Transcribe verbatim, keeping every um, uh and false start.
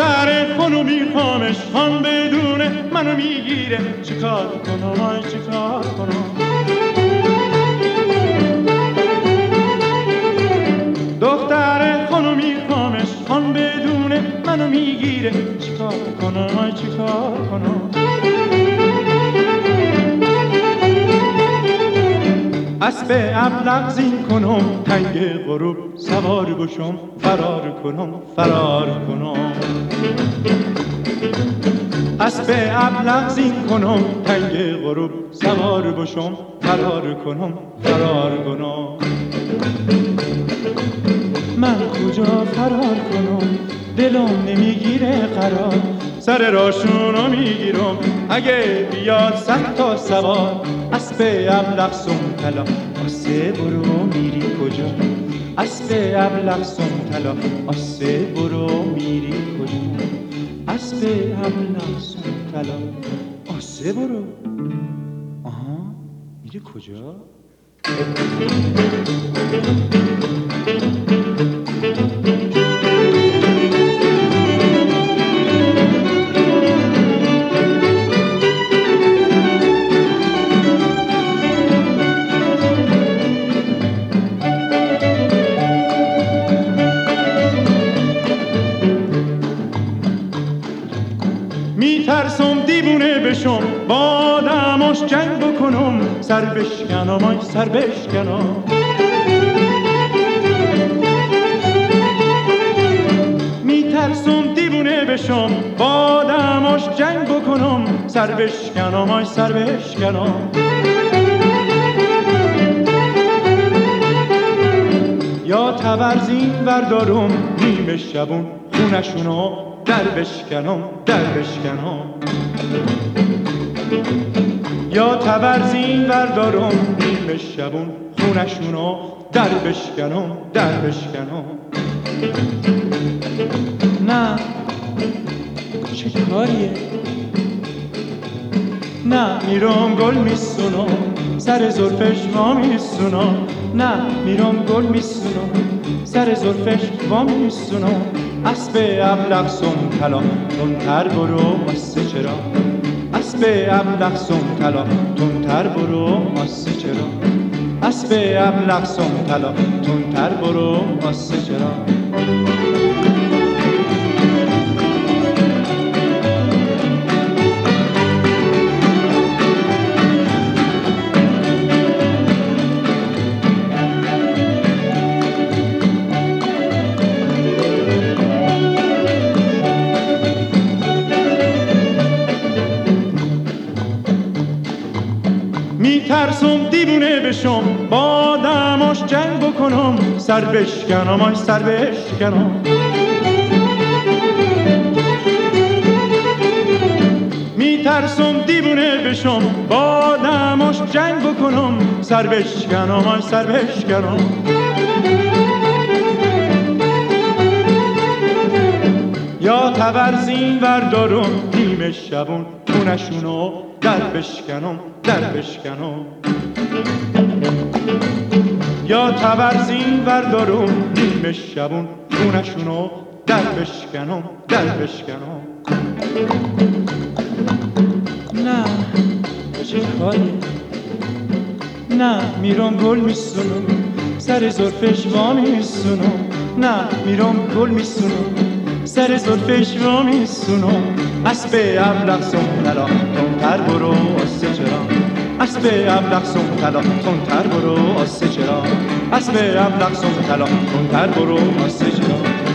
دختر خونو میخوامش خان بدونه منو میگیره، چیکار کنم آی چیکار کنم؟ دختر خونو میخوامش خان بدونه منو میگیره، چیکار کنم آی چیکار کنم؟ اسب ابلق زین کنم تنگ غروب سوار بشم فرار کنم فرار کنم. اسب ابلق زین کنم تنگ غروب سوار بشم فرار کنم فرار کنم. من کجا فرار کنم؟ دلم نمیگیره قرار، سر راشونو میگیرم اگه بیاد صد تا سوار. اسب ابلق سمتلا آسه برو میری کجا؟ اسب ابلق سمتلا آسه برو میری کجا؟ اسب ابلق سمتلا آسه برو. آها میری کجا؟ میترسم دیوونه بشم با آدماش جنگ بکنم، سر بشکنم آی سر بشکنم. میترسم دیوونه بشم با آدماش جنگ بکنم، سر بشکنم آی سر بشکنم. یا تبرزین بردارم نیمه شبون خونشونو در بشکنم در بشکنم. یا تبرزین بردارم نیمه شبون خونشونو در بشکنم در بشکنم. نه چه کاریه؟ نه میرم گل میسونم سر زلفش وا میسونم. نه میرم گل میسونم سر زلفش وا میسونم. اسب ابلق سمتلا تندتر برو واسه چرا؟ اسب ابلق سمتلا تندتر برو واسه چرا؟ اسب ابلق سمتلا تندتر برو واسه چرا؟ میترسم دیوونه بشم با آدماش جنگ بکنم، سر بشکنم آی سر بشکنم. میترسم دیوونه بشم با آدماش جنگ بکنم، سر بشکنم آی سر بشکنم. یا تبرزین بردارم نیمه شبون خونشونو در بشکنم در بشکنم. یا تبرزین بردارم نیمه شبون خونشونو در بشکنم در بشکنم. نه چه کاری؟ نه میرم گل میسونم سر زلفش وا میسونم. نه میرم گل میسونم سر زلفش وا میسونم. اسب ابلق سمتلا تندتر برو واسه چرا؟ اسب ابلق سمتلا تندتر برو واسه چرا؟ اسب ابلق سمتلا تندتر برو واسه چرا؟